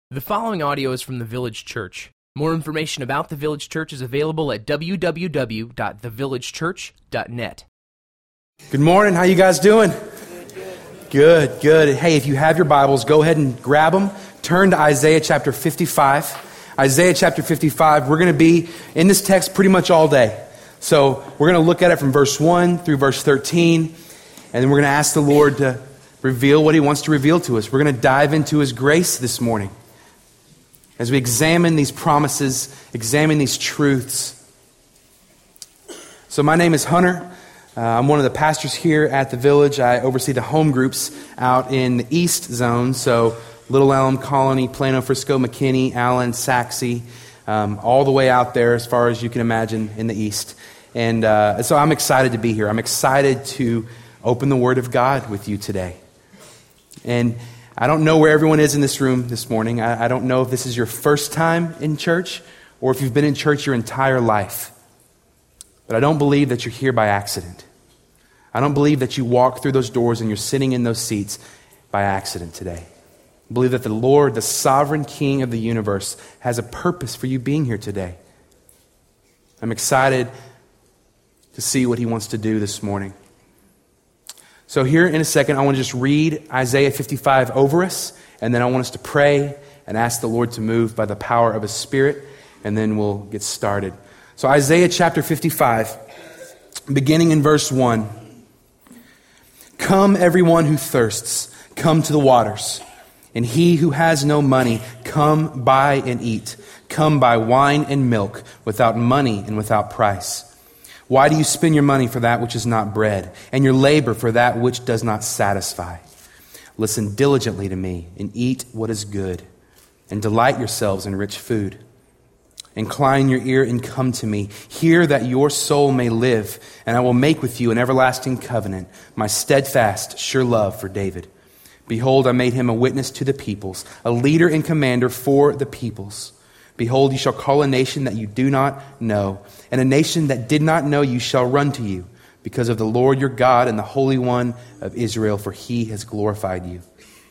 The following audio is from the Village Church. More information about the Village Church is available at www.thevillagechurch.net. Good morning. How you guys doing? Good. Hey, if you have your Bibles, go ahead and grab them. Turn to Isaiah chapter 55. Isaiah chapter 55, we're going to be in this text pretty much all day. So we're going to look at it from verse 1 through verse 13, and then we're going to ask the Lord to reveal what He wants to reveal to us. We're going to dive into His grace this morning as we examine these promises, examine these truths. So my name is Hunter. I'm one of the pastors here at the Village. I oversee the home groups out in the East Zone, so Little Elm, Colony, Plano, Frisco, McKinney, Allen, Saxe, all the way out there as far as you can imagine in the East. And so I'm excited to be here. I'm excited to open the Word of God with you today. And I don't know where everyone is in this room this morning. I don't know if this is your first time in church or if you've been in church your entire life. But I don't believe that you're here by accident. I don't believe that you walk through those doors and you're sitting in those seats by accident today. I believe that the Lord, the sovereign King of the universe, has a purpose for you being here today. I'm excited to see what He wants to do this morning. So here in a second, I want to just read Isaiah 55 over us, and then I want us to pray and ask the Lord to move by the power of His Spirit, and then we'll get started. So Isaiah chapter 55, beginning in verse 1. Come, everyone who thirsts, come to the waters. And he who has no money, come buy and eat. Come buy wine and milk without money and without price. Why do you spend your money for that which is not bread, and your labor for that which does not satisfy? Listen diligently to me, and eat what is good, and delight yourselves in rich food. Incline your ear and come to me. Hear that your soul may live, and I will make with you an everlasting covenant, my steadfast, sure love for David. Behold, I made him a witness to the peoples, a leader and commander for the peoples. Behold, you shall call a nation that you do not know, and a nation that did not know you shall run to you, because of the Lord your God and the Holy One of Israel, for He has glorified you.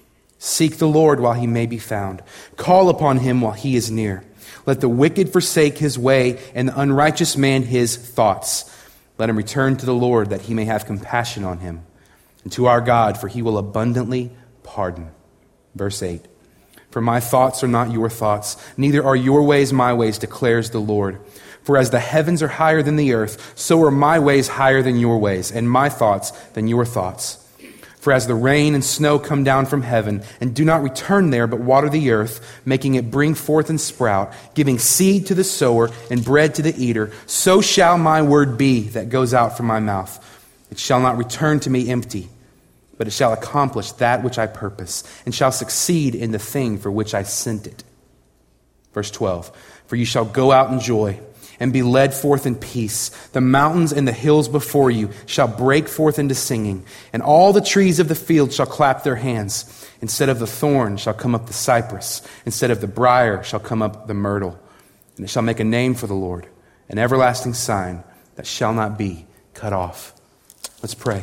Seek the Lord while He may be found. Call upon Him while He is near. Let the wicked forsake his way, and the unrighteous man his thoughts. Let him return to the Lord, that He may have compassion on him, and to our God, for He will abundantly pardon. Verse 8. For my thoughts are not your thoughts, neither are your ways my ways, declares the Lord. For as the heavens are higher than the earth, so are my ways higher than your ways, and my thoughts than your thoughts. For as the rain and snow come down from heaven, and do not return there, but water the earth, making it bring forth and sprout, giving seed to the sower and bread to the eater, so shall my word be that goes out from my mouth. It shall not return to me empty, but it shall accomplish that which I purpose, and shall succeed in the thing for which I sent it. Verse 12, for you shall go out in joy, and be led forth in peace. The mountains and the hills before you shall break forth into singing, and all the trees of the field shall clap their hands. Instead of the thorn shall come up the cypress, instead of the briar shall come up the myrtle. And it shall make a name for the Lord, an everlasting sign that shall not be cut off. Let's pray.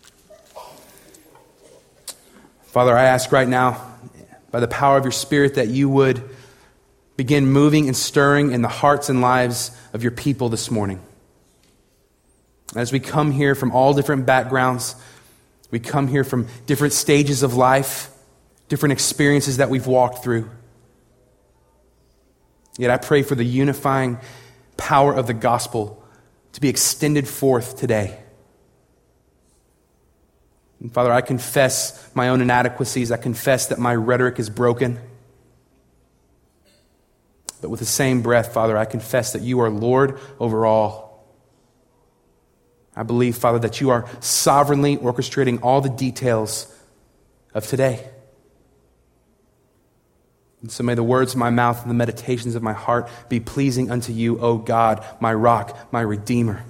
Father, I ask right now, by the power of your Spirit, that you would begin moving and stirring in the hearts and lives of your people this morning. As we come here from all different backgrounds, we come here from different stages of life, different experiences that we've walked through. Yet I pray for the unifying power of the gospel to be extended forth today. And Father, I confess my own inadequacies. I confess that my rhetoric is broken. But with the same breath, Father, I confess that you are Lord over all. I believe, Father, that you are sovereignly orchestrating all the details of today. And so may the words of my mouth and the meditations of my heart be pleasing unto you, O God, my rock, my redeemer.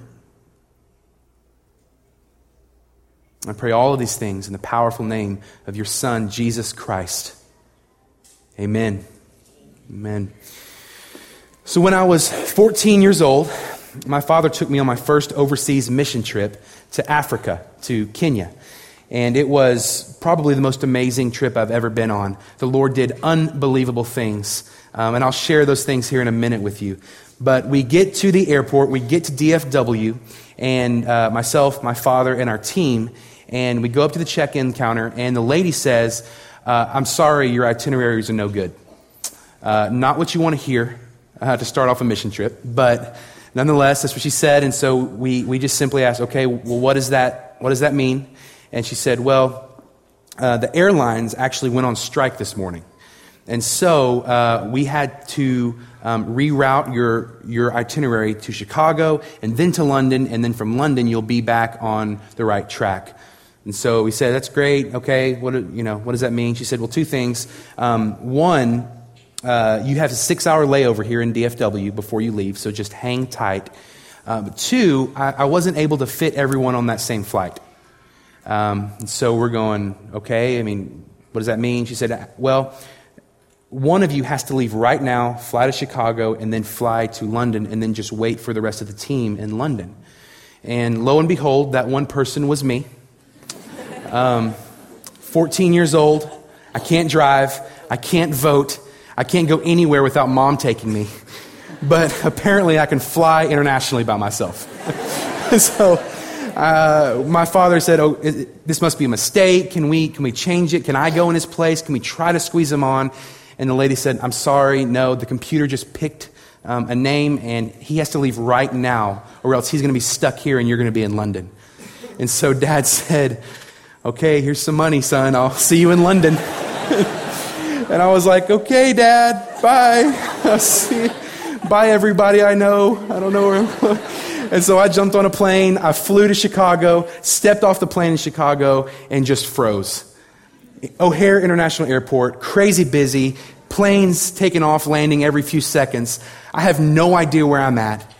I pray all of these things in the powerful name of your Son, Jesus Christ. Amen. Amen. So when I was 14 years old, my father took me on my first overseas mission trip to Africa, to Kenya. And it was probably the most amazing trip I've ever been on. The Lord did unbelievable things. And I'll share those things here in a minute with you. But we get to the airport, we get to DFW, and myself, my father, and our team, and we go up to the check-in counter, and the lady says, I'm sorry, your itineraries are no good. Not what you want to hear to start off a mission trip, but nonetheless, that's what she said. And so we just simply asked, okay, well, what does that mean? And she said, well, the airlines actually went on strike this morning. And so we had to reroute your itinerary to Chicago and then to London, and then from London you'll be back on the right track. And so we said, that's great. Okay, what does that mean? She said, well, two things. One, you have a 6-hour layover here in DFW before you leave, so just hang tight. Two, I wasn't able to fit everyone on that same flight. And so we're going, okay, what does that mean? She said, well, one of you has to leave right now, fly to Chicago, and then fly to London, and then just wait for the rest of the team in London. And lo and behold, that one person was me. 14 years old, I can't drive, I can't vote, I can't go anywhere without mom taking me. But apparently I can fly internationally by myself. So my father said, oh, this must be a mistake. Can we change it? Can I go in his place? Can we try to squeeze him on? And the lady said, I'm sorry, no, the computer just picked a name and he has to leave right now or else he's going to be stuck here and you're going to be in London. And so Dad said, okay, here's some money, son. I'll see you in London. And I was like, okay, Dad, bye. I'll see you. Bye, everybody I know. I don't know where I'm going. And so I jumped on a plane. I flew to Chicago, stepped off the plane in Chicago, and just froze. O'Hare International Airport, crazy busy, planes taking off, landing every few seconds. I have no idea where I'm at.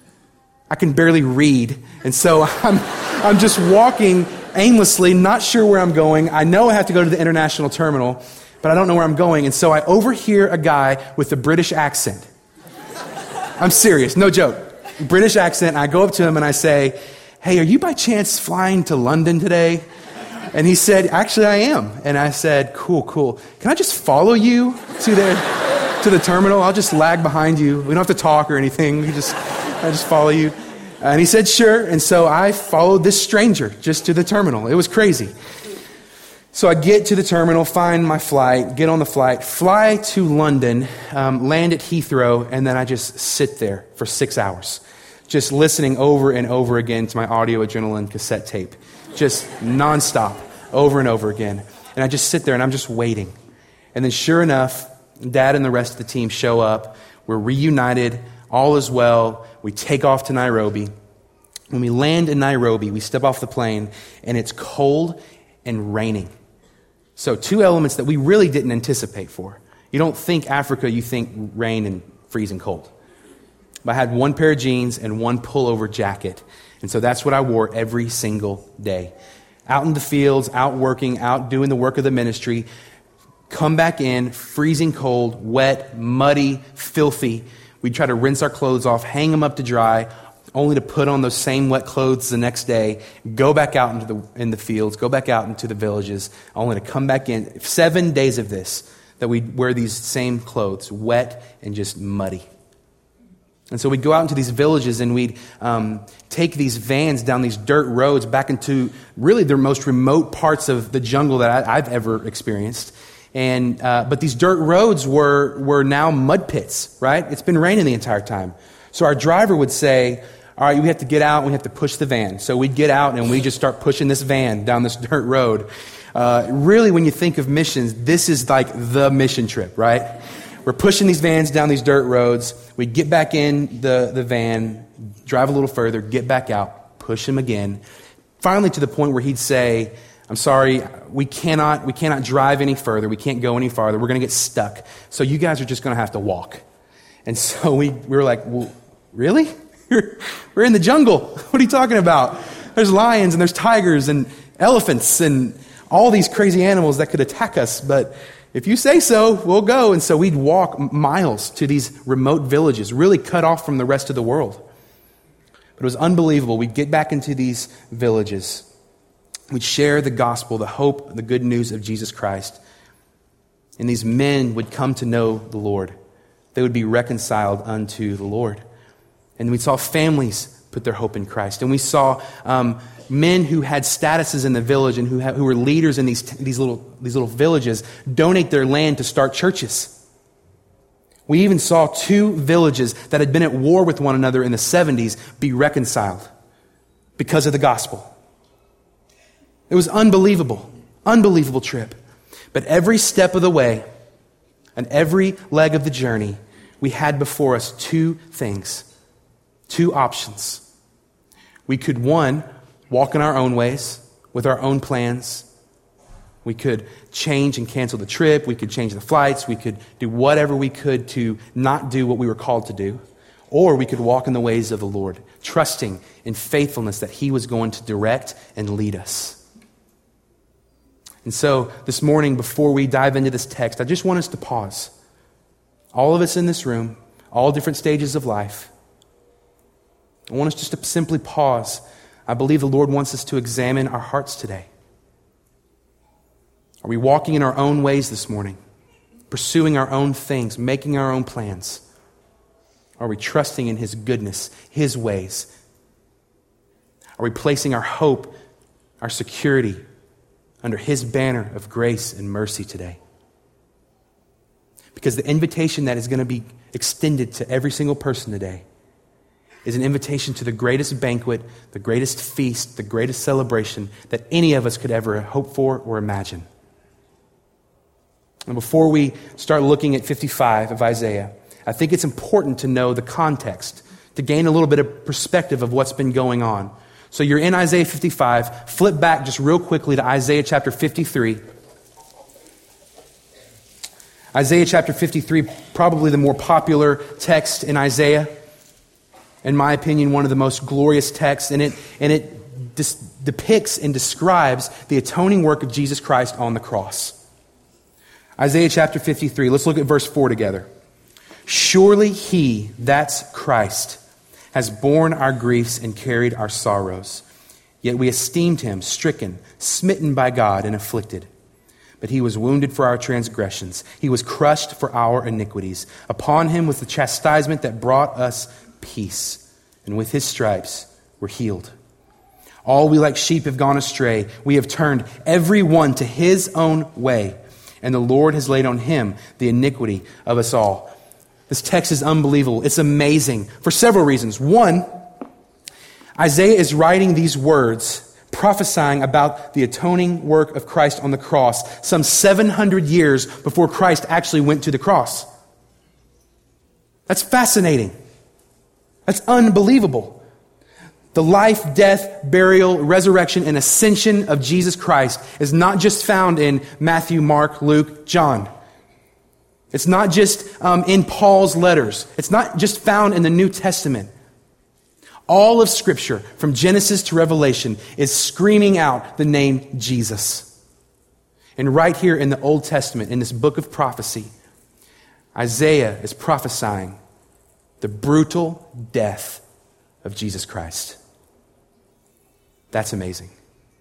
I can barely read. And so I'm just walking aimlessly, not sure where I'm going. I know I have to go to the international terminal, but I don't know where I'm going. And so I overhear a guy with a British accent. I'm serious, no joke. British accent. I go up to him and I say, hey, are you by chance flying to London today? And he said, actually, I am. And I said, cool. Can I just follow you to the terminal? I'll just lag behind you. We don't have to talk or anything. I just follow you. And he said, sure. And so I followed this stranger just to the terminal. It was crazy. So I get to the terminal, find my flight, get on the flight, fly to London, land at Heathrow, and then I just sit there for 6 hours, just listening over and over again to my audio adrenaline cassette tape. Just nonstop, over and over again. And I just sit there and I'm just waiting. And then sure enough, Dad and the rest of the team show up. We're reunited. All is well. We take off to Nairobi. When we land in Nairobi, we step off the plane and it's cold and raining. So two elements that we really didn't anticipate for. You don't think Africa, you think rain and freezing cold. But I had one pair of jeans and one pullover jacket. And so that's what I wore every single day. Out in the fields, out working, out doing the work of the ministry. Come back in, freezing cold, wet, muddy, filthy. We'd try to rinse our clothes off, hang them up to dry, only to put on those same wet clothes the next day, go back out in the fields, go back out into the villages, only to come back in. 7 days of this, that we'd wear these same clothes, wet and just muddy. And so we'd go out into these villages and we'd take these vans down these dirt roads back into really the most remote parts of the jungle that I've ever experienced. And but these dirt roads were now mud pits, right? It's been raining the entire time. So our driver would say, all right, we have to get out, we have to push the van. So we'd get out and we just start pushing this van down this dirt road. Really, when you think of missions, this is like the mission trip, right? We're pushing these vans down these dirt roads. We get back in the van, drive a little further, get back out, push him again. Finally to the point where he'd say, I'm sorry, we cannot drive any further. We can't go any farther. We're going to get stuck. So you guys are just going to have to walk. And so we were like, well, really? We're in the jungle. What are you talking about? There's lions and there's tigers and elephants and all these crazy animals that could attack us. But if you say so, we'll go. And so we'd walk miles to these remote villages, really cut off from the rest of the world. But it was unbelievable. We'd get back into these villages. We'd share the gospel, the hope, the good news of Jesus Christ. And these men would come to know the Lord. They would be reconciled unto the Lord. And we saw families put their hope in Christ. And we saw men who had statuses in the village and who were leaders in these little villages donate their land to start churches. We even saw 2 villages that had been at war with one another in the 70s be reconciled because of the gospel. It was unbelievable trip. But every step of the way and every leg of the journey, we had before us 2 things, 2 options. We could, 1, walk in our own ways with our own plans. We could change and cancel the trip. We could change the flights. We could do whatever we could to not do what we were called to do. Or we could walk in the ways of the Lord, trusting in faithfulness that He was going to direct and lead us. And so this morning, before we dive into this text, I just want us to pause. All of us in this room, all different stages of life. I want us just to simply pause. I believe the Lord wants us to examine our hearts today. Are we walking in our own ways this morning? Pursuing our own things, making our own plans? Are we trusting in His goodness, His ways? Are we placing our hope, our security under His banner of grace and mercy today? Because the invitation that is going to be extended to every single person today is an invitation to the greatest banquet, the greatest feast, the greatest celebration that any of us could ever hope for or imagine. And before we start looking at 55 of Isaiah, I think it's important to know the context, to gain a little bit of perspective of what's been going on. So you're in Isaiah 55. Flip back just real quickly to Isaiah chapter 53. Isaiah chapter 53, probably the more popular text in Isaiah. In my opinion, one of the most glorious texts. And it depicts and describes the atoning work of Jesus Christ on the cross. Isaiah chapter 53, let's look at verse 4 together. Surely He, that's Christ, has borne our griefs and carried our sorrows. Yet we esteemed Him stricken, smitten by God, and afflicted. But He was wounded for our transgressions. He was crushed for our iniquities. Upon Him was the chastisement that brought us peace. And with His stripes we're healed. All we like sheep have gone astray. We have turned every one to his own way. And the Lord has laid on Him the iniquity of us all. This text is unbelievable. It's amazing for several reasons. One, Isaiah is writing these words prophesying about the atoning work of Christ on the cross some 700 years before Christ actually went to the cross. That's fascinating. That's unbelievable. The life, death, burial, resurrection, and ascension of Jesus Christ is not just found in Matthew, Mark, Luke, John. It's not just in Paul's letters. It's not just found in the New Testament. All of Scripture, from Genesis to Revelation, is screaming out the name Jesus. And right here in the Old Testament, in this book of prophecy, Isaiah is prophesying the brutal death of Jesus Christ. That's amazing.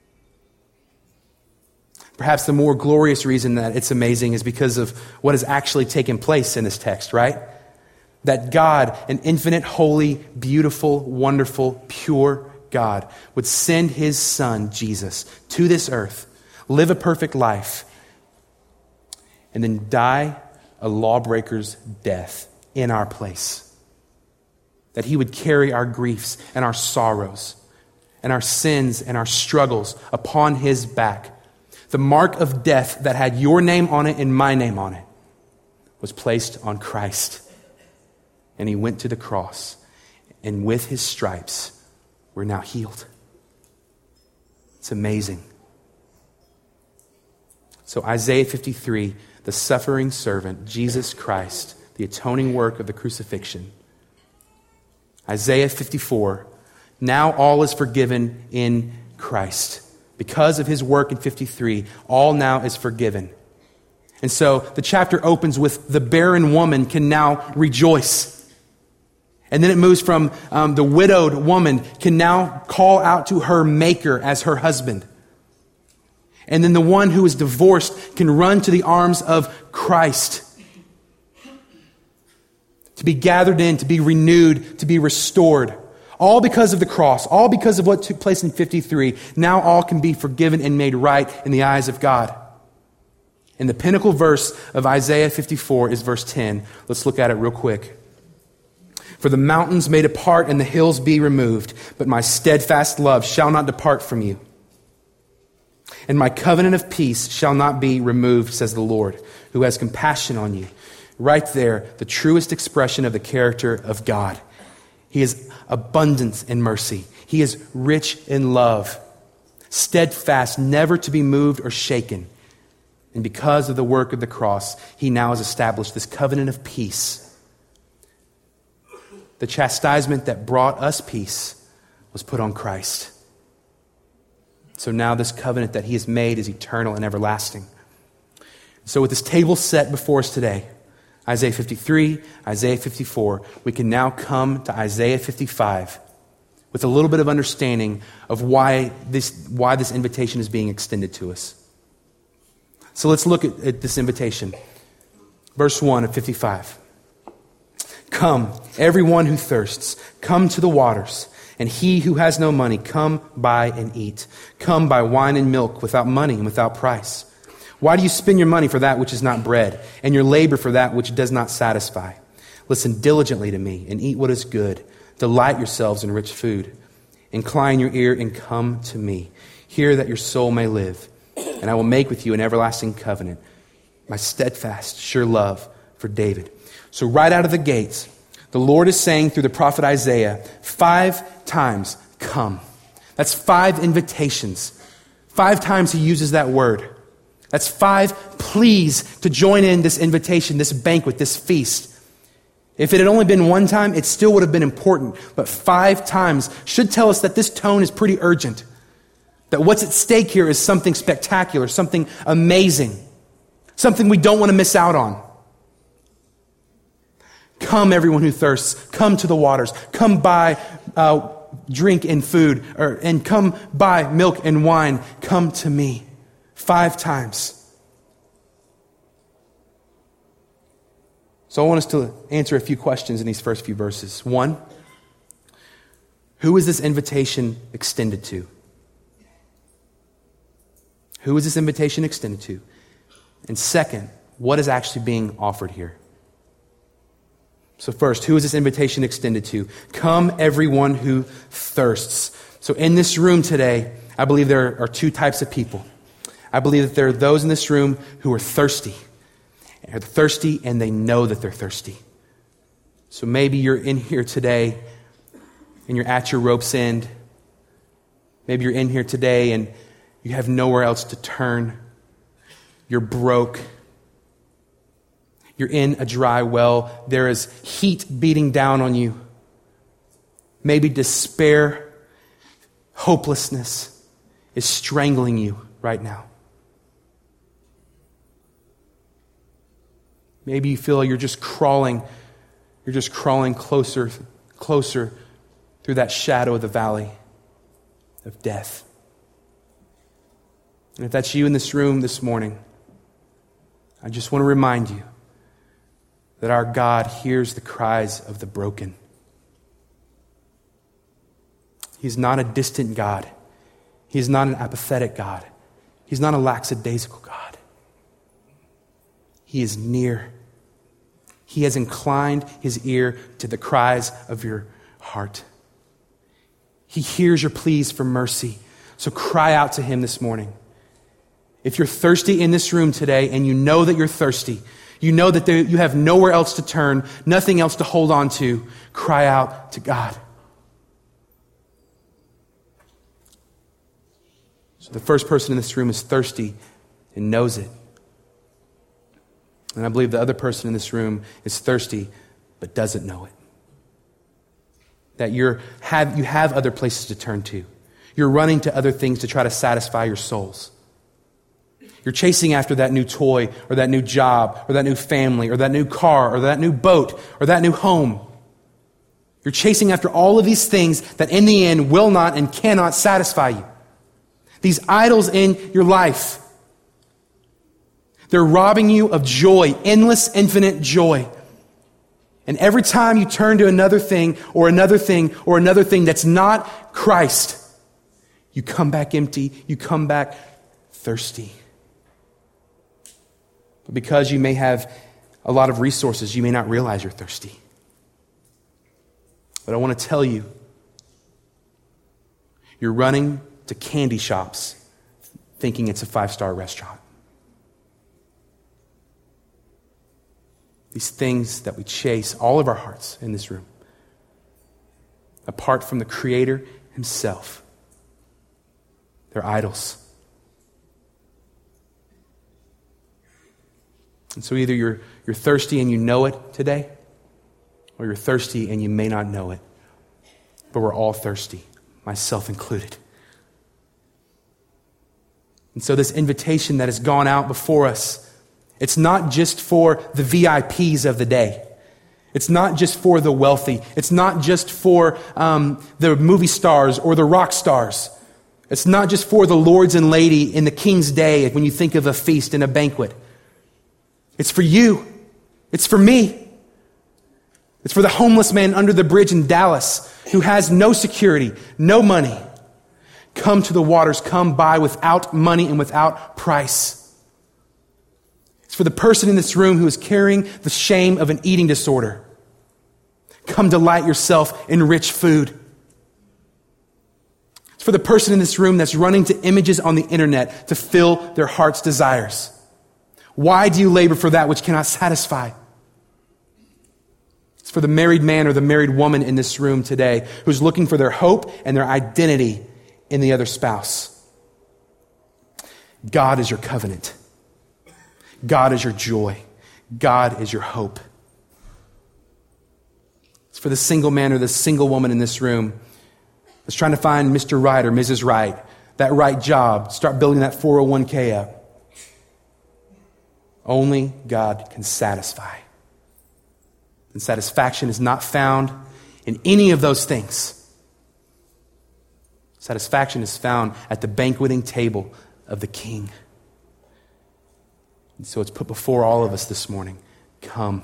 Perhaps the more glorious reason that it's amazing is because of what has actually taken place in this text, right? That God, an infinite, holy, beautiful, wonderful, pure God, would send His Son, Jesus, to this earth, live a perfect life, and then die a lawbreaker's death in our place. That He would carry our griefs and our sorrows and our sins and our struggles upon His back. The mark of death that had your name on it and my name on it was placed on Christ. And He went to the cross. And with His stripes, we're now healed. It's amazing. So Isaiah 53, the suffering servant, Jesus Christ, the atoning work of the crucifixion. Isaiah 54, now all is forgiven in Christ. Because of His work in 53, all now is forgiven. And so the chapter opens with the barren woman can now rejoice. And then it moves from the widowed woman can now call out to her Maker as her husband. And then the one who is divorced can run to the arms of Christ. To be gathered in, to be renewed, to be restored. All because of the cross, all because of what took place in 53. Now all can be forgiven and made right in the eyes of God. And the pinnacle verse of Isaiah 54 is verse 10. Let's look at it real quick. For the mountains may depart and the hills be removed, but my steadfast love shall not depart from you. And my covenant of peace shall not be removed, says the Lord, who has compassion on you. Right there, the truest expression of the character of God. He is abundant in mercy. He is rich in love, steadfast, never to be moved or shaken. And because of the work of the cross, he now has established this covenant of peace. The chastisement that brought us peace was put on Christ. So now this covenant that he has made is eternal and everlasting. So with this table set before us today, Isaiah 53, Isaiah 54, we can now come to Isaiah 55 with a little bit of understanding of why this invitation is being extended to us. So let's look at this invitation. Verse 1 of 55. Come, everyone who thirsts, come to the waters, and he who has no money, come buy and eat. Come buy wine and milk without money and without price. Why do you spend your money for that which is not bread, and your labor for that which does not satisfy? Listen diligently to me, and eat what is good. Delight yourselves in rich food. Incline your ear and come to me. Hear that your soul may live, and I will make with you an everlasting covenant, my steadfast, sure love for David. So right out of the gates, the Lord is saying through the prophet Isaiah, 5 times, come. That's 5 invitations. 5 times he uses that word. That's 5 pleas to join in this invitation, this banquet, this feast. If it had only been 1 time, it still would have been important. But 5 times should tell us that this tone is pretty urgent. That what's at stake here is something spectacular, something amazing, something we don't want to miss out on. Come, everyone who thirsts, come to the waters. Come buy drink and food, and come buy milk and wine. Come to me. 5 times. So I want us to answer a few questions in these first few verses. 1, who is this invitation extended to? Who is this invitation extended to? And second, what is actually being offered here? So first, who is this invitation extended to? Come, everyone who thirsts. So in this room today, I believe there are 2 types of people. I believe that there are those in this room who are thirsty. They're thirsty and they know that they're thirsty. So maybe you're in here today and you're at your rope's end. Maybe you're in here today and you have nowhere else to turn. You're broke. You're in a dry well. There is heat beating down on you. Maybe despair, hopelessness is strangling you right now. Maybe you feel you're just crawling closer through that shadow of the valley of death. And if that's you in this room this morning, I just want to remind you that our God hears the cries of the broken. He's not a distant God. He's not an apathetic God. He's not a lackadaisical God. He is near. He has inclined his ear to the cries of your heart. He hears your pleas for mercy. So cry out to him this morning. If you're thirsty in this room today and you know that you're thirsty, you know that you have nowhere else to turn, nothing else to hold on to, cry out to God. So the first person in this room is thirsty and knows it. And I believe the other person in this room is thirsty but doesn't know it. That you have other places to turn to. You're running to other things to try to satisfy your souls. You're chasing after that new toy or that new job or that new family or that new car or that new boat or that new home. You're chasing after all of these things that in the end will not and cannot satisfy you. These idols in your life, they're robbing you of joy, endless, infinite joy. And every time you turn to another thing or another thing or another thing that's not Christ, you come back empty, you come back thirsty. But because you may have a lot of resources, you may not realize you're thirsty. But I want to tell you, you're running to candy shops thinking it's a 5-star restaurant. These things that we chase, all of our hearts in this room, apart from the Creator Himself, they're idols. And so either you're thirsty and you know it today, or you're thirsty and you may not know it. But we're all thirsty, myself included. And so this invitation that has gone out before us, it's not just for the VIPs of the day. It's not just for the wealthy. It's not just for the movie stars or the rock stars. It's not just for the lords and lady in the king's day when you think of a feast and a banquet. It's for you. It's for me. It's for the homeless man under the bridge in Dallas who has no security, no money. Come to the waters, come by without money and without price. It's for the person in this room who is carrying the shame of an eating disorder. Come delight yourself in rich food. It's for the person in this room that's running to images on the internet to fill their heart's desires. Why do you labor for that which cannot satisfy? It's for the married man or the married woman in this room today who's looking for their hope and their identity in the other spouse. God is your covenant. God is your joy. God is your hope. It's for the single man or the single woman in this room that's trying to find Mr. Right or Mrs. Right, that right job, start building that 401k up. Only God can satisfy. And satisfaction is not found in any of those things. Satisfaction is found at the banqueting table of the King. And so it's put before all of us this morning. Come.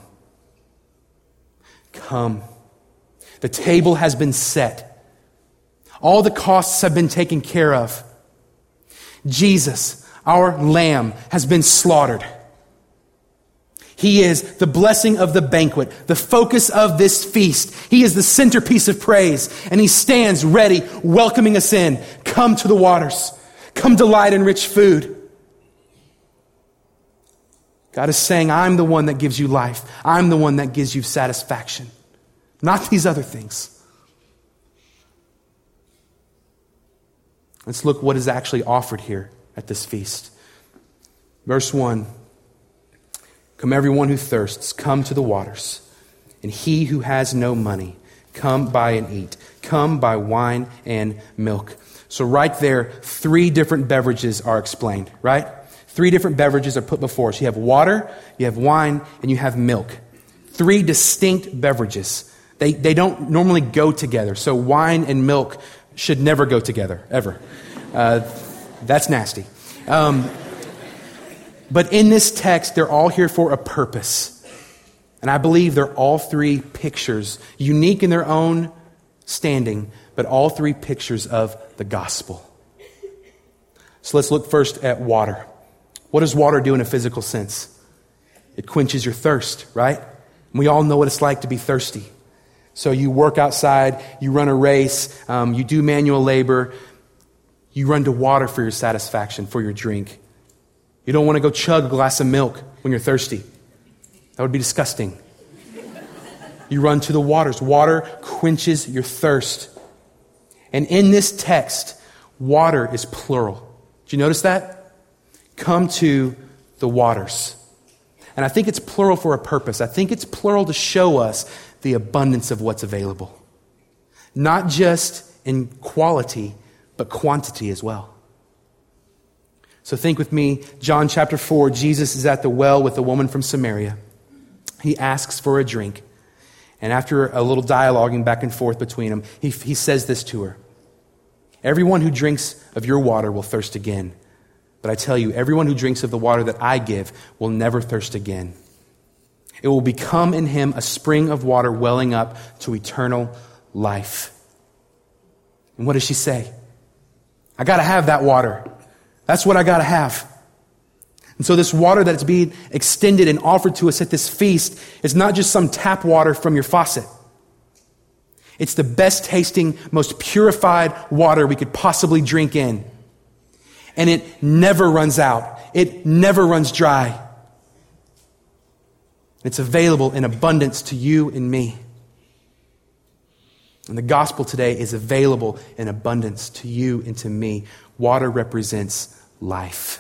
Come. The table has been set. All the costs have been taken care of. Jesus, our Lamb, has been slaughtered. He is the blessing of the banquet, the focus of this feast. He is the centerpiece of praise, and He stands ready, welcoming us in. Come to the waters. Come delight in rich food. God is saying, I'm the one that gives you life. I'm the one that gives you satisfaction, not these other things. Let's look what is actually offered here at this feast. Verse 1. Come everyone who thirsts, come to the waters. And he who has no money, come buy and eat. Come buy wine and milk. So right there, 3 different beverages are explained, right? 3 different beverages are put before us. You have water, you have wine, and you have milk. 3 distinct beverages. They don't normally go together. So wine and milk should never go together, ever. That's nasty. But in this text, they're all here for a purpose. And I believe they're all 3 pictures, unique in their own standing, but all 3 pictures of the gospel. So let's look first at water. What does water do in a physical sense? It quenches your thirst, right? And we all know what it's like to be thirsty. So you work outside, you run a race, you do manual labor, you run to water for your satisfaction, for your drink. You don't want to go chug a glass of milk when you're thirsty. That would be disgusting. You run to the waters. Water quenches your thirst. And in this text, water is plural. Did you notice that? Come to the waters. And I think it's plural for a purpose. I think it's plural to show us the abundance of what's available. Not just in quality, but quantity as well. So think with me, John chapter 4, Jesus is at the well with a woman from Samaria. He asks for a drink. And after a little dialoguing back and forth between them, he says this to her. Everyone who drinks of your water will thirst again. But I tell you, everyone who drinks of the water that I give will never thirst again. It will become in him a spring of water welling up to eternal life. And what does she say? I got to have that water. That's what I got to have. And so this water that's being extended and offered to us at this feast is not just some tap water from your faucet. It's the best tasting, most purified water we could possibly drink in. And it never runs out. It never runs dry. It's available in abundance to you and me. And the gospel today is available in abundance to you and to me. Water represents life.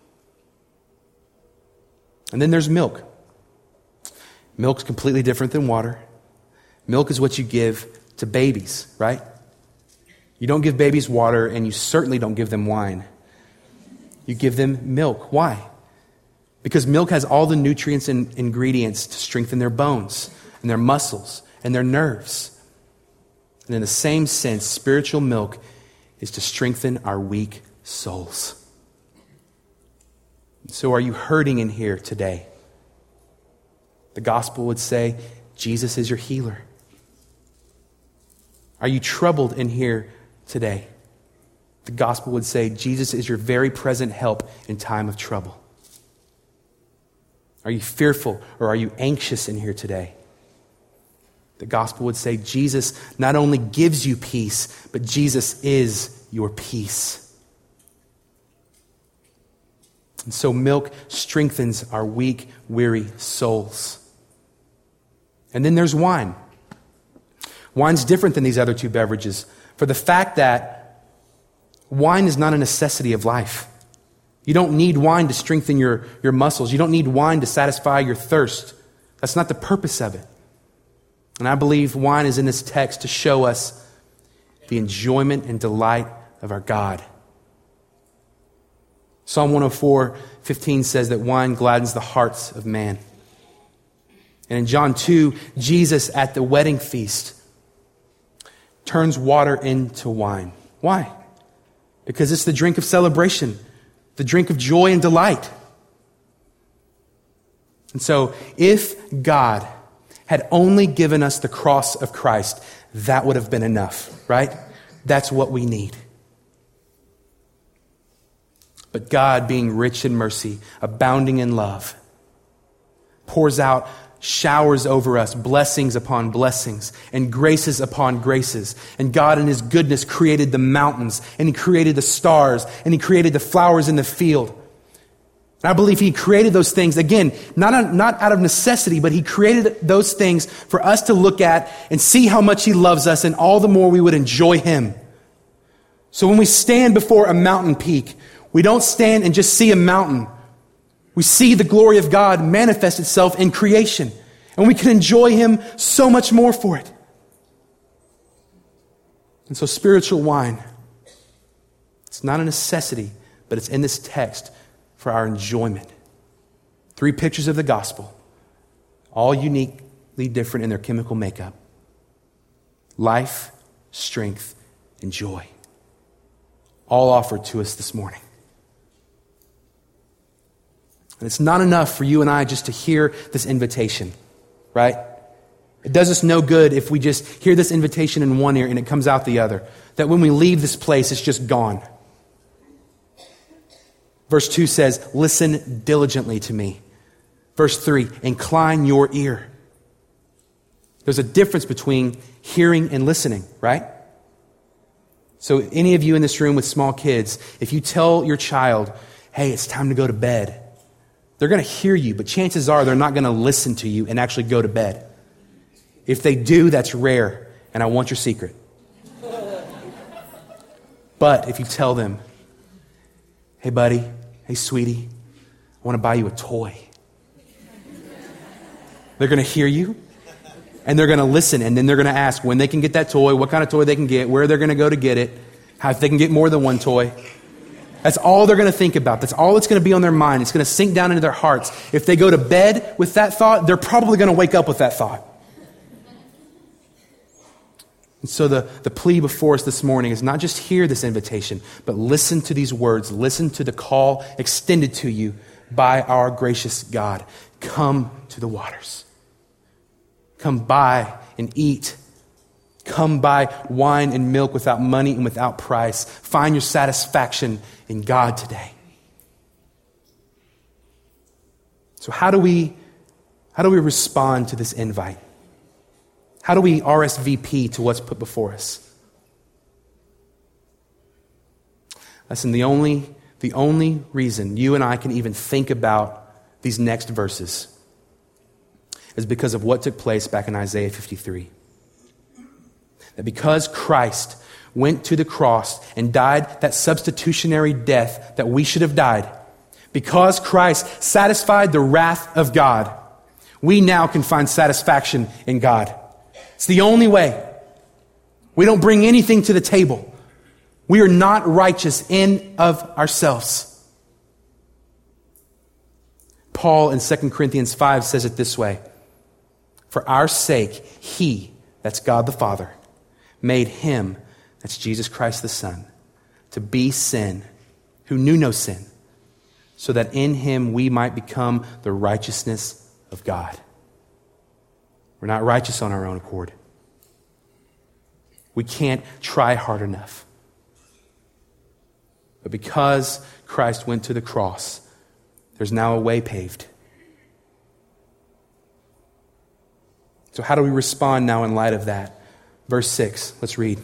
And then there's milk. Milk's completely different than water. Milk is what you give to babies, right? You don't give babies water, and you certainly don't give them wine. You give them milk. Why? Because milk has all the nutrients and ingredients to strengthen their bones and their muscles and their nerves. And in the same sense, spiritual milk is to strengthen our weak souls. So are you hurting in here today? The gospel would say, Jesus is your healer. Are you troubled in here today? The gospel would say, Jesus is your very present help in time of trouble. Are you fearful or are you anxious in here today? The gospel would say, Jesus not only gives you peace, but Jesus is your peace. And so milk strengthens our weak, weary souls. And then there's wine. Wine's different than these other two beverages for the fact that wine is not a necessity of life. You don't need wine to strengthen your muscles. You don't need wine to satisfy your thirst. That's not the purpose of it. And I believe wine is in this text to show us the enjoyment and delight of our God. Psalm 104:15 says that wine gladdens the hearts of man. And in John 2, Jesus at the wedding feast turns water into wine. Why? Because it's the drink of celebration, the drink of joy and delight. And so if God had only given us the cross of Christ, that would have been enough, right? That's what we need. But God, being rich in mercy, abounding in love, pours out showers over us, blessings upon blessings, and graces upon graces. And God in his goodness created the mountains, and he created the stars, and he created the flowers in the field. And I believe he created those things, again, not out of necessity, but he created those things for us to look at and see how much he loves us, and all the more we would enjoy him. So when we stand before a mountain peak, we don't stand and just see a mountain. We see the glory of God manifest itself in creation. And we can enjoy him so much more for it. And so spiritual wine, it's not a necessity, but it's in this text for our enjoyment. 3 pictures of the gospel, all uniquely different in their chemical makeup. Life, strength, and joy. All offered to us this morning. And it's not enough for you and I just to hear this invitation, right? It does us no good if we just hear this invitation in one ear and it comes out the other. That when we leave this place, it's just gone. Verse 2 says, listen diligently to me. Verse 3, incline your ear. There's a difference between hearing and listening, right? So any of you in this room with small kids, if you tell your child, hey, it's time to go to bed, they're going to hear you, but chances are they're not going to listen to you and actually go to bed. If they do, that's rare, and I want your secret. But if you tell them, hey, buddy, hey, sweetie, I want to buy you a toy, they're going to hear you, and they're going to listen, and then they're going to ask when they can get that toy, what kind of toy they can get, where they're going to go to get it, how if they can get more than one toy. That's all they're going to think about. That's all that's going to be on their mind. It's going to sink down into their hearts. If they go to bed with that thought, they're probably going to wake up with that thought. And so the plea before us this morning is not just hear this invitation, but listen to these words. Listen to the call extended to you by our gracious God. Come to the waters. Come buy and eat. Come buy wine and milk without money and without price. Find your satisfaction in God today. So how do we respond to this invite? How do we RSVP to what's put before us? Listen, the only reason you and I can even think about these next verses is because of what took place back in Isaiah 53. That because Christ went to the cross and died that substitutionary death that we should have died, because Christ satisfied the wrath of God, we now can find satisfaction in God. It's the only way. We don't bring anything to the table. We are not righteous in of ourselves. Paul in 2 Corinthians 5 says it this way: for our sake, He, that's God the Father, made Him, that's Jesus Christ the Son, to be sin, who knew no sin, so that in Him we might become the righteousness of God. We're not righteous on our own accord. We can't try hard enough. But because Christ went to the cross, there's now a way paved. So how do we respond now in light of that? Verse 6, let's read.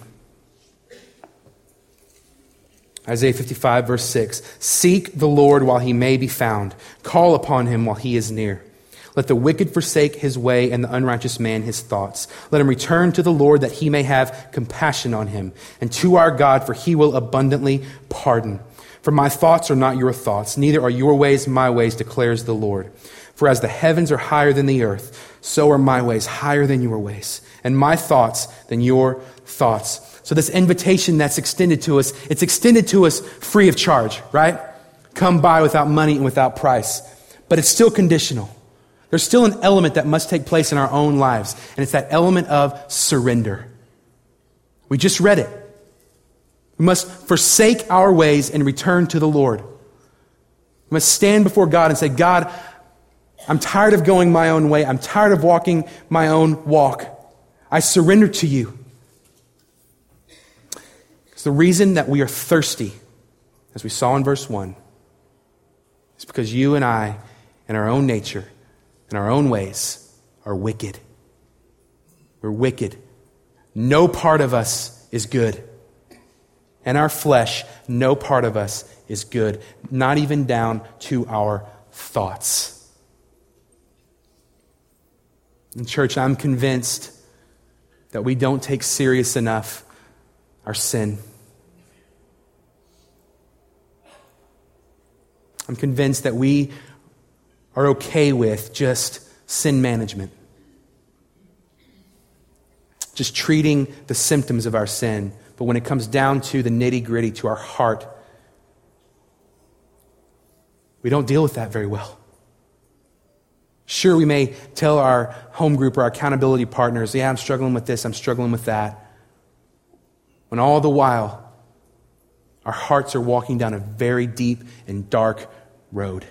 Isaiah 55, verse 6. Seek the Lord while He may be found. Call upon Him while He is near. Let the wicked forsake his way and the unrighteous man his thoughts. Let him return to the Lord that He may have compassion on him, and to our God, for He will abundantly pardon. For my thoughts are not your thoughts, neither are your ways my ways, declares the Lord. For as the heavens are higher than the earth, so are my ways higher than your ways, and my thoughts than your thoughts. So this invitation that's extended to us, it's extended to us free of charge, right? Come by without money and without price. But it's still conditional. There's still an element that must take place in our own lives, and it's that element of surrender. We just read it. We must forsake our ways and return to the Lord. We must stand before God and say, God, I'm tired of going my own way. I'm tired of walking my own walk. I surrender to you. It's the reason that we are thirsty, as we saw in verse 1, is because you and I, in our own nature, in our own ways, are wicked. We're wicked. No part of us is good. In our flesh, no part of us is good, not even down to our thoughts. In church, I'm convinced that we don't take serious enough our sin. I'm convinced that we are okay with just sin management. Just treating the symptoms of our sin. But when it comes down to the nitty-gritty, to our heart, we don't deal with that very well. Sure, we may tell our home group or our accountability partners, yeah, I'm struggling with this, I'm struggling with that. When all the while, our hearts are walking down a very deep and dark road.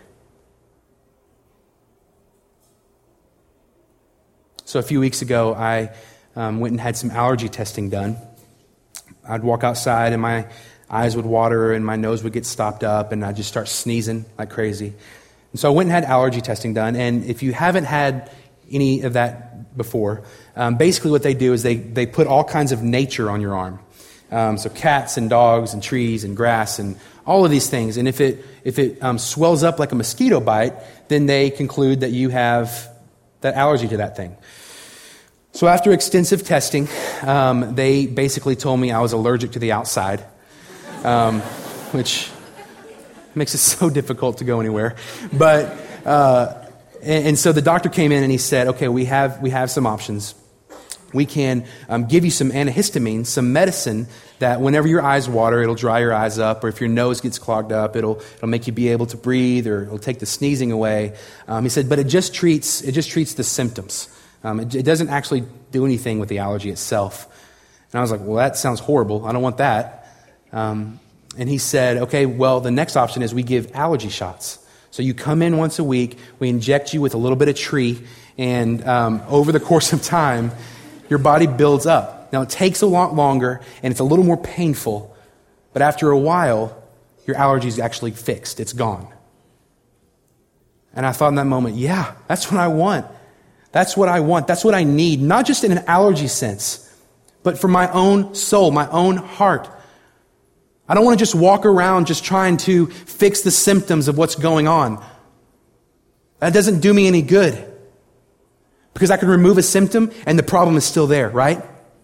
So a few weeks ago, I went and had some allergy testing done. I'd walk outside and my eyes would water and my nose would get stopped up and I'd just start sneezing like crazy. And so I went and had allergy testing done. And if you haven't had any of that before, basically what they do is they put all kinds of nature on your arm. So cats and dogs and trees and grass and all of these things. And if it swells up like a mosquito bite, then they conclude that you have that allergy to that thing. So after extensive testing, they basically told me I was allergic to the outside, which makes it so difficult to go anywhere. But and so the doctor came in and he said, okay, we have some options. We can give you some antihistamine, some medicine that whenever your eyes water, it'll dry your eyes up, or if your nose gets clogged up, it'll make you be able to breathe, or it'll take the sneezing away. He said, but it just treats the symptoms. It doesn't actually do anything with the allergy itself. And I was like, well, that sounds horrible. I don't want that. And he said, okay, well, the next option is we give allergy shots. So you come in once a week, we inject you with a little bit of tree, and over the course of time, your body builds up. Now, it takes a lot longer, and it's a little more painful, but after a while, your allergy is actually fixed. It's gone. And I thought in that moment, yeah, that's what I want. That's what I want. That's what I need, not just in an allergy sense, but for my own soul, my own heart. I don't want to just walk around just trying to fix the symptoms of what's going on. That doesn't do me any good. Because I can remove a symptom and the problem is still there, right?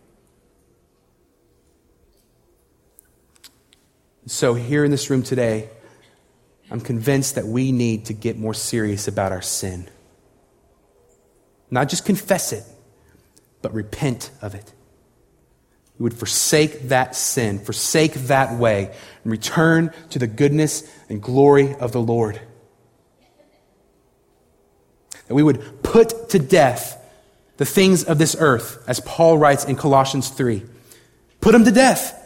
So here in this room today, I'm convinced that we need to get more serious about our sin. Not just confess it, but repent of it. We would forsake that sin, forsake that way, and return to the goodness and glory of the Lord. That we would put to death the things of this earth, as Paul writes in Colossians 3. Put them to death.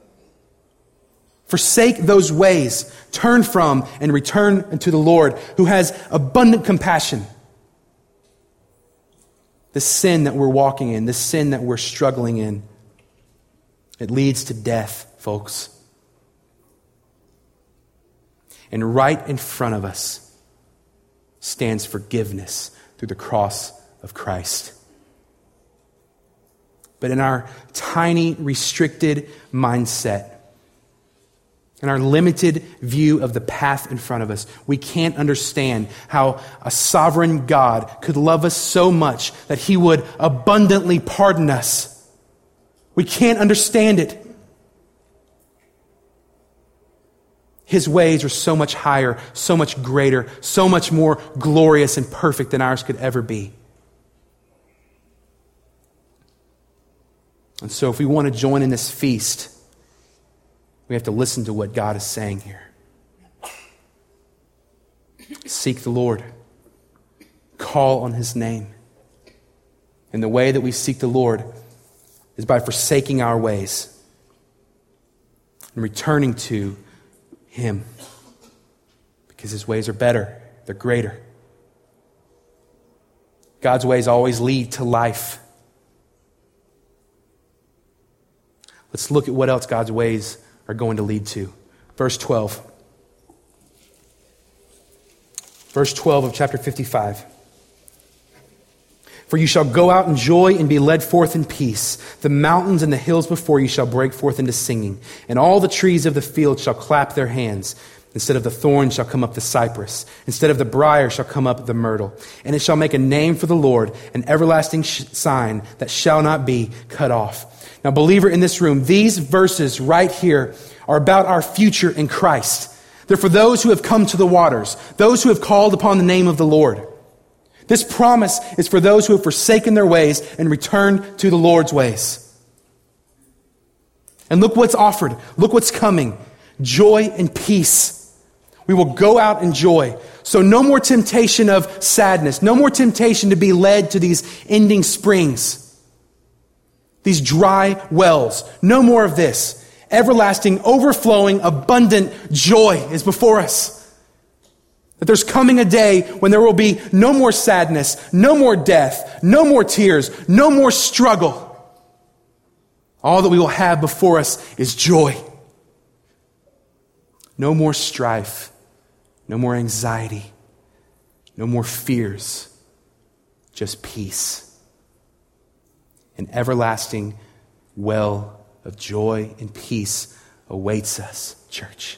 Forsake those ways. Turn from and return unto the Lord, who has abundant compassion. The sin that we're walking in, the sin that we're struggling in, it leads to death, folks. And right in front of us stands forgiveness through the cross of Christ. But in our tiny, restricted mindset, in our limited view of the path in front of us, we can't understand how a sovereign God could love us so much that he would abundantly pardon us. We can't understand it. His ways are so much higher, so much greater, so much more glorious and perfect than ours could ever be. And so if we want to join in this feast, we have to listen to what God is saying here. Seek the Lord. Call on his name. And the way that we seek the Lord is by forsaking our ways and returning to him, because his ways are better, they're greater. God's ways always lead to life. Let's look at what else God's ways are going to lead to. Verse 12. Verse 12 of chapter 55. For you shall go out in joy and be led forth in peace. The mountains and the hills before you shall break forth into singing, and all the trees of the field shall clap their hands. Instead of the thorn shall come up the cypress. Instead of the briar shall come up the myrtle. And it shall make a name for the Lord, an everlasting sign that shall not be cut off. Now, believer in this room, these verses right here are about our future in Christ. They're for those who have come to the waters, those who have called upon the name of the Lord. This promise is for those who have forsaken their ways and returned to the Lord's ways. And look what's offered. Look what's coming. Joy and peace. We will go out in joy. So no more temptation of sadness. No more temptation to be led to these ending springs. These dry wells. No more of this. Everlasting, overflowing, abundant joy is before us. That there's coming a day when there will be no more sadness, no more death, no more tears, no more struggle. All that we will have before us is joy. No more strife, no more anxiety, no more fears, just peace. An everlasting well of joy and peace awaits us, church.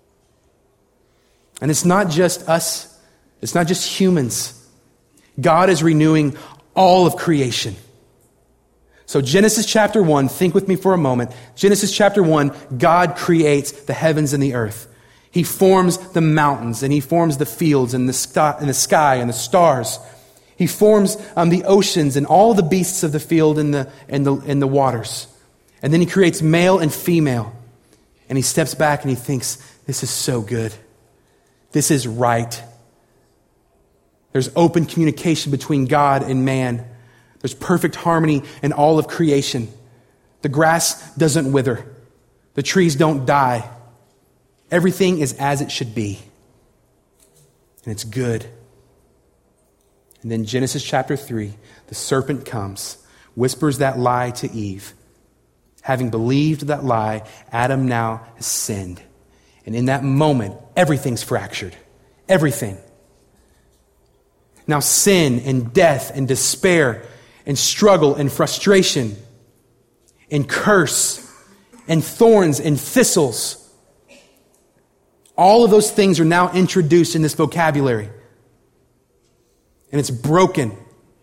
And it's not just us. It's not just humans. God is renewing all of creation. So Genesis chapter 1, think with me for a moment. Genesis chapter 1, God creates the heavens and the earth. He forms the mountains and he forms the fields and the sky and the stars. He forms the oceans and all the beasts of the field and the waters. And then he creates male and female. And he steps back and he thinks, this is so good. This is right. There's open communication between God and man. There's perfect harmony in all of creation. The grass doesn't wither. The trees don't die. Everything is as it should be. And it's good. And then Genesis chapter 3, the serpent comes, whispers that lie to Eve. Having believed that lie, Adam now has sinned. And in that moment, everything's fractured. Everything. Now sin and death and despair and struggle and frustration and curse and thorns and thistles, all of those things are now introduced in this vocabulary. And it's broken.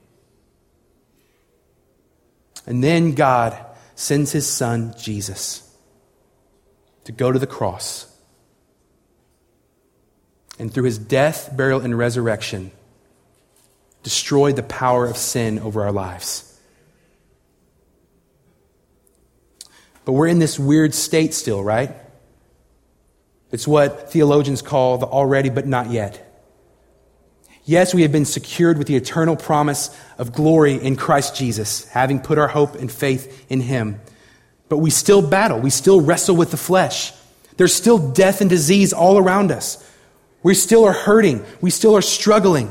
And then God sends his son, Jesus, to go to the cross. And through his death, burial, and resurrection, destroyed the power of sin over our lives. But we're in this weird state still, right? It's what theologians call the already but not yet. Yes, we have been secured with the eternal promise of glory in Christ Jesus, having put our hope and faith in him. But we still battle. We still wrestle with the flesh. There's still death and disease all around us. We still are hurting. We still are struggling.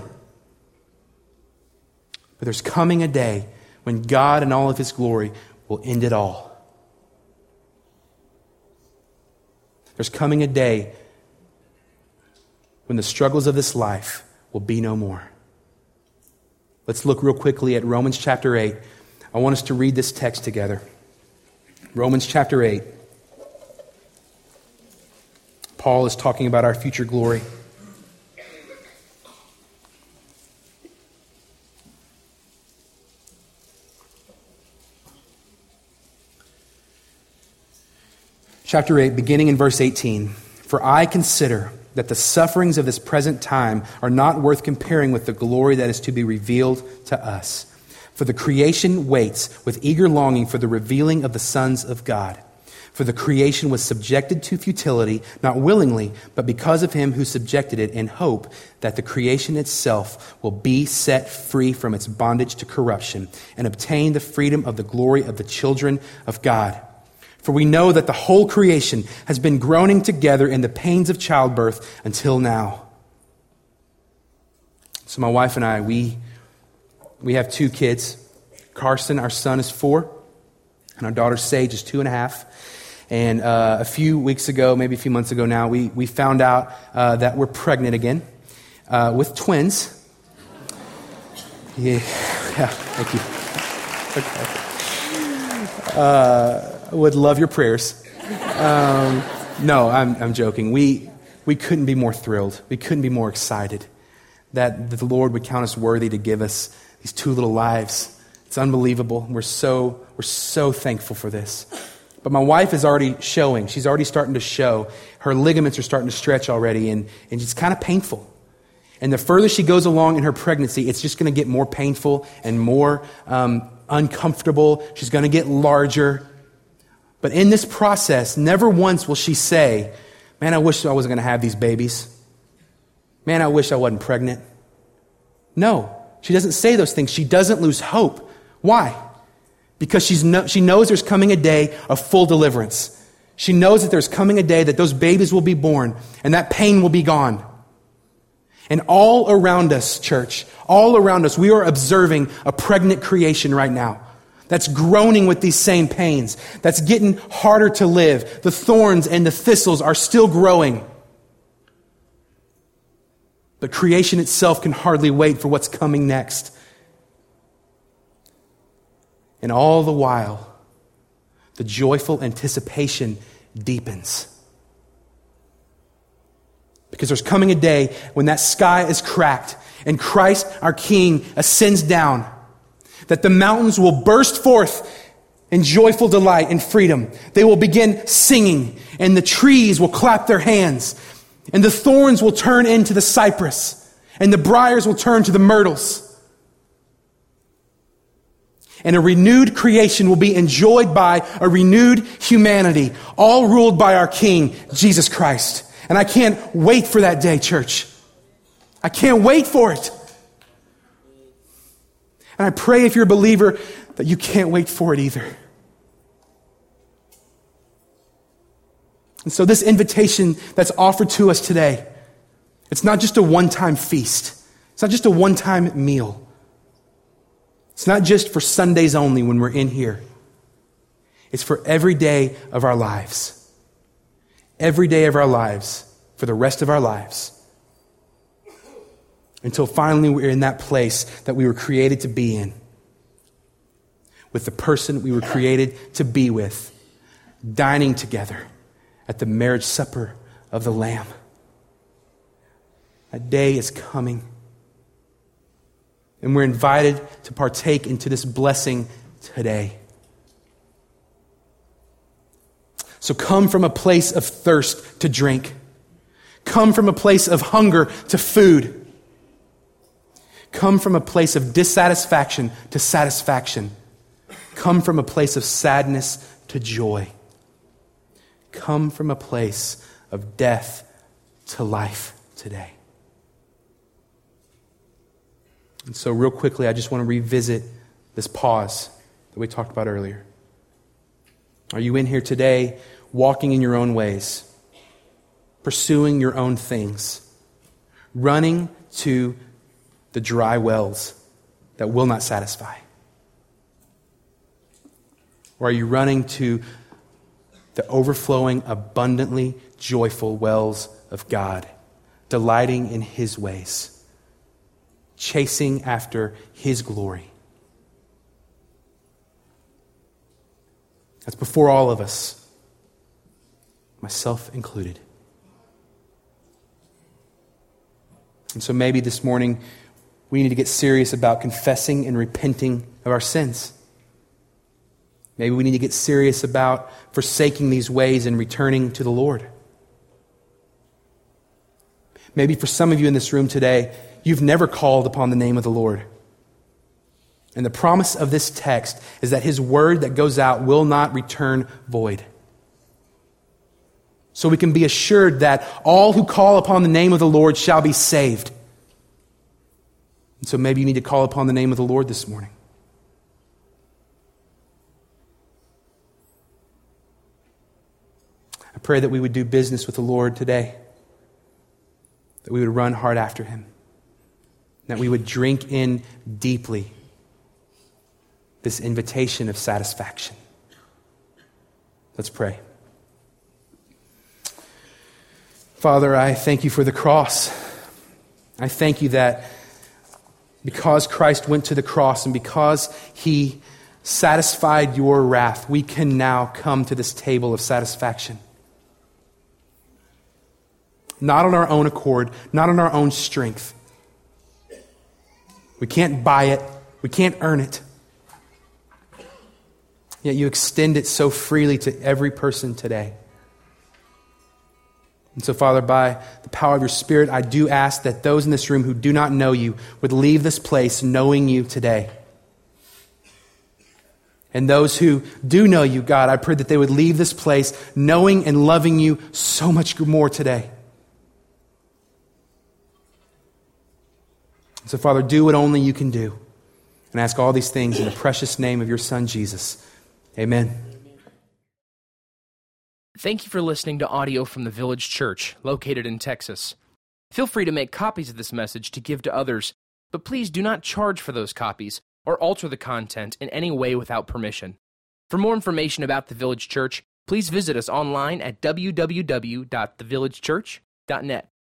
But there's coming a day when God in all of his glory will end it all. There's coming a day when the struggles of this life will be no more. Let's look real quickly at Romans chapter 8. I want us to read this text together. Romans chapter 8. Paul is talking about our future glory. Chapter 8, beginning in verse 18. For I consider that the sufferings of this present time are not worth comparing with the glory that is to be revealed to us. For the creation waits with eager longing for the revealing of the sons of God. For the creation was subjected to futility, not willingly, but because of him who subjected it, in hope that the creation itself will be set free from its bondage to corruption and obtain the freedom of the glory of the children of God. For we know that the whole creation has been groaning together in the pains of childbirth until now. So my wife and I, we have 2 kids. Carson, our son, is 4, and our daughter Sage is 2.5. And a few weeks ago, maybe a few months ago now, we found out that we're pregnant again with twins. Yeah, thank you. Okay. Would love your prayers. No, I'm joking. We couldn't be more thrilled. We couldn't be more excited that the Lord would count us worthy to give us these 2 little lives. It's unbelievable. We're so thankful for this. But my wife is already showing. She's already starting to show. Her ligaments are starting to stretch already, and it's kind of painful. And the further she goes along in her pregnancy, it's just going to get more painful and more uncomfortable. She's going to get larger. But in this process, never once will she say, man, I wish I wasn't going to have these babies. Man, I wish I wasn't pregnant. No, she doesn't say those things. She doesn't lose hope. Why? Because she knows there's coming a day of full deliverance. She knows that there's coming a day that those babies will be born and that pain will be gone. And all around us, church, all around us, we are observing a pregnant creation right now. That's groaning with these same pains. That's getting harder to live. The thorns and the thistles are still growing. But creation itself can hardly wait for what's coming next. And all the while, the joyful anticipation deepens. Because there's coming a day when that sky is cracked and Christ, our King, ascends down. That the mountains will burst forth in joyful delight and freedom. They will begin singing, and the trees will clap their hands, and the thorns will turn into the cypress, and the briars will turn to the myrtles. And a renewed creation will be enjoyed by a renewed humanity, all ruled by our King, Jesus Christ. And I can't wait for that day, church. I can't wait for it. And I pray if you're a believer that you can't wait for it either. And so this invitation that's offered to us today, it's not just a one-time feast. It's not just a one-time meal. It's not just for Sundays only when we're in here. It's for every day of our lives. Every day of our lives, for the rest of our lives. Until finally we're in that place that we were created to be in. With the person we were created to be with. Dining together at the marriage supper of the Lamb. That day is coming. And we're invited to partake into this blessing today. So come from a place of thirst to drink. Come from a place of hunger to food. Come from a place of dissatisfaction to satisfaction. Come from a place of sadness to joy. Come from a place of death to life today. And so real quickly, I just want to revisit this pause that we talked about earlier. Are you in here today walking in your own ways, pursuing your own things, running to the dry wells that will not satisfy? Or are you running to the overflowing, abundantly joyful wells of God, delighting in His ways? Chasing after His glory. That's before all of us, myself included. And so maybe this morning we need to get serious about confessing and repenting of our sins. Maybe we need to get serious about forsaking these ways and returning to the Lord. Maybe for some of you in this room today, you've never called upon the name of the Lord. And the promise of this text is that His word that goes out will not return void. So we can be assured that all who call upon the name of the Lord shall be saved. And so maybe you need to call upon the name of the Lord this morning. I pray that we would do business with the Lord today. That we would run hard after Him. That we would drink in deeply this invitation of satisfaction. Let's pray. Father, I thank You for the cross. I thank You that because Christ went to the cross and because He satisfied Your wrath, we can now come to this table of satisfaction. Not on our own accord, not on our own strength. We can't buy it. We can't earn it. Yet You extend it so freely to every person today. And so, Father, by the power of Your Spirit, I do ask that those in this room who do not know You would leave this place knowing You today. And those who do know You, God, I pray that they would leave this place knowing and loving You so much more today. So, Father, do what only You can do. And I ask all these things in the precious name of Your Son, Jesus. Amen. Thank you for listening to audio from the Village Church, located in Texas. Feel free to make copies of this message to give to others, but please do not charge for those copies or alter the content in any way without permission. For more information about the Village Church, please visit us online at www.thevillagechurch.net.